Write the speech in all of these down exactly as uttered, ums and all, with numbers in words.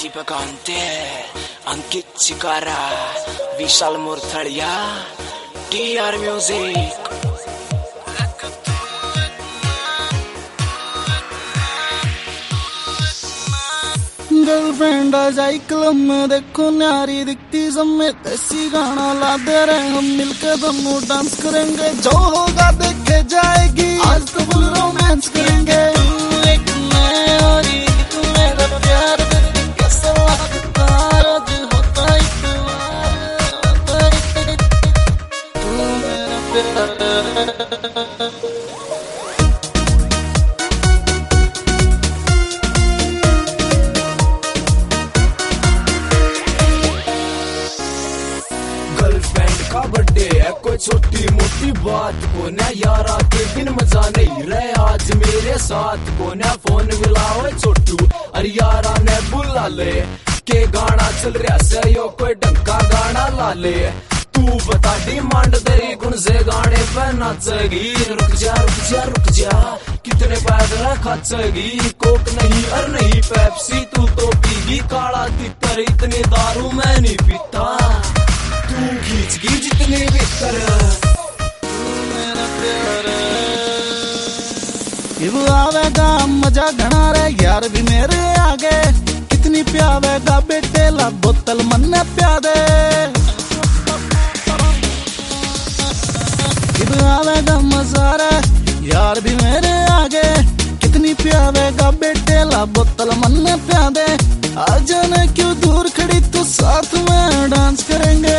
दीपक Ante, Ankit Chikara, Vishal Murthadiya, T R music. Girlfriend आ जाए club में, देखो न्यारी दिखती समेत, ऐसी गाना ला दे रहे हम मिलकर दोनों डांस करेंगे। जो होगा देखे जाएगी, आज तो फुल रोमांस करेंगे। तू एक मैं और एक मेरा प्यार, कैसा लगता रोज होता इतवार, होता इतवार, तू मेरा प्यार। का बर्थडे है, कोई छोटी मोटी बात को ना यारा के दिन मजा नहीं रहे आज मेरे साथ को ना। फोन मिलाओ छोटू अरे यारा ने बुला ले, के गाना चल रहा से यो कोई ढंका गाना ला ले। तू बता डिमांड तेरी कौन से गाने पे नाचेगी। रुक जा रुक जा रुक जा, कितने पैदल खर्चेगी। कोक नहीं और नहीं पेप्सी, तू तो पीगी काला तितर, इतनी दारू मैं नहीं पीता। तू खींच की जितनी भीतर, तू मेरा प्यार। इब आवेगा मजा घना रे यार भी मेरे आगे, कितनी प्यावेगा बेटे ला बोतल मन प्यादे। इब आवेगा मजा रे यार भी मेरे आगे, कितनी प्यावेगा बेटे ला बोतल मन प्यादे। आज ने क्यों दूर खड़ी तू साथ में डांस करेंगे।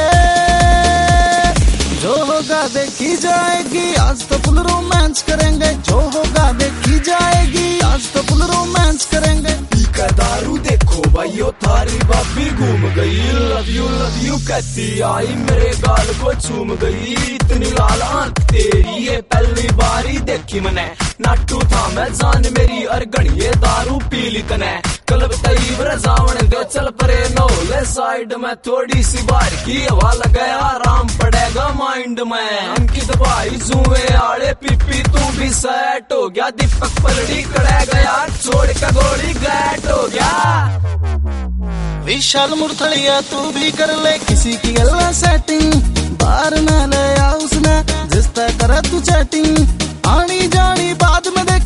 जो होगा देखी जाएगी, आज तो फुल रोमांस करेंगे। जो होगा देखी जाएगी, आज तो फुल रोमांस करेंगे। पीका दारू देखो भाइयों थारी बाबी घूम गई, लव यू लव यू कहती आई मेरे गाल को चूम गई। इतनी लाल आंख तेरी ये पहली बारी देखी मैंने, नाटू था मैं जान मेरी और गणिये दारू पी ली तने। कलब तई जावन दो चल परे नौले साइड में, थोड़ी सी बार की हवा लगाया आराम पड़ेगा माइंड में। अंकित भाई जुए आड़े पीपी तू भी सेट हो गया, दीपक पलड़ी कड़े गया छोड़ का गोली गैट हो गया। विशाल मुरथड़िया तू भी कर ले किसी की गल्ला सेटिंग, बाहर न ले आ उसने जिस तरह करे तू चैटिंग। आनी जानी बाद में देख